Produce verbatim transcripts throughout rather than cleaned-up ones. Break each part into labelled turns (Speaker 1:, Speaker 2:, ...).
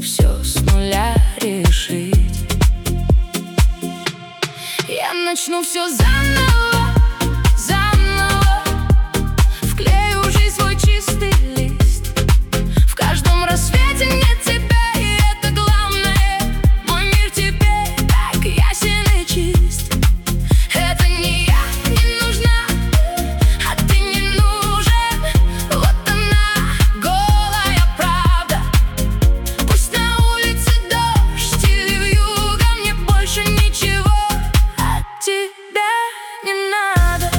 Speaker 1: все с нуля решить. Я начну все заново, заново. Вклею в жизнь свой чистый лист. В каждом рассвете нет тебя, и это главное. Мой мир теперь так ясен и чист. Это не я не нужна, а ты не нужен. Вот она, голая правда. Пусть на улице дождь или вьюга, мне больше ничего от тебя не надо.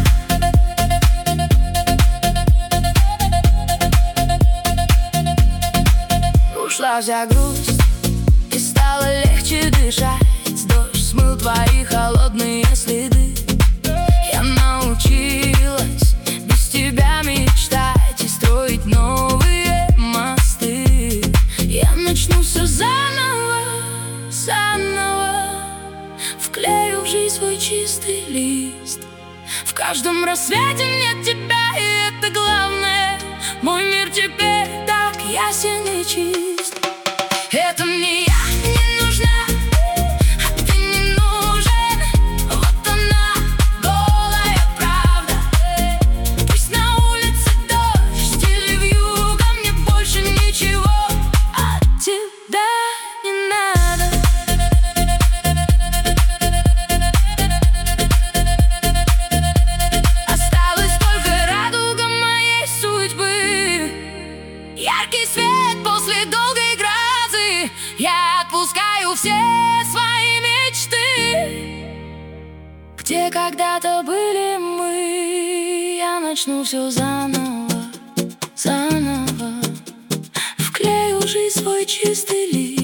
Speaker 1: Ушла вся грусть, и стало легче дышать. Дождь смыл твои холодные следы. Я научилась без тебя мечтать и строить новые мосты. Я начну все заново, заново. Вклею в жизнь свой чистый лист. В каждом рассвете нет тебя, и это главное. Мой мир теперь так ясен и чист. Это мне я не нужна, а ты не нужен. Вот она, голая правда. Пусть на улице дождь или вьюга, мне больше ничего от тебя не надо. Осталась только радуга моей судьбы, яркий свет после долгой грозы. Я отпускаю все свои мечты, где когда-то были мы. Я начну все заново, заново. Вклею в жизнь свой чистый лист.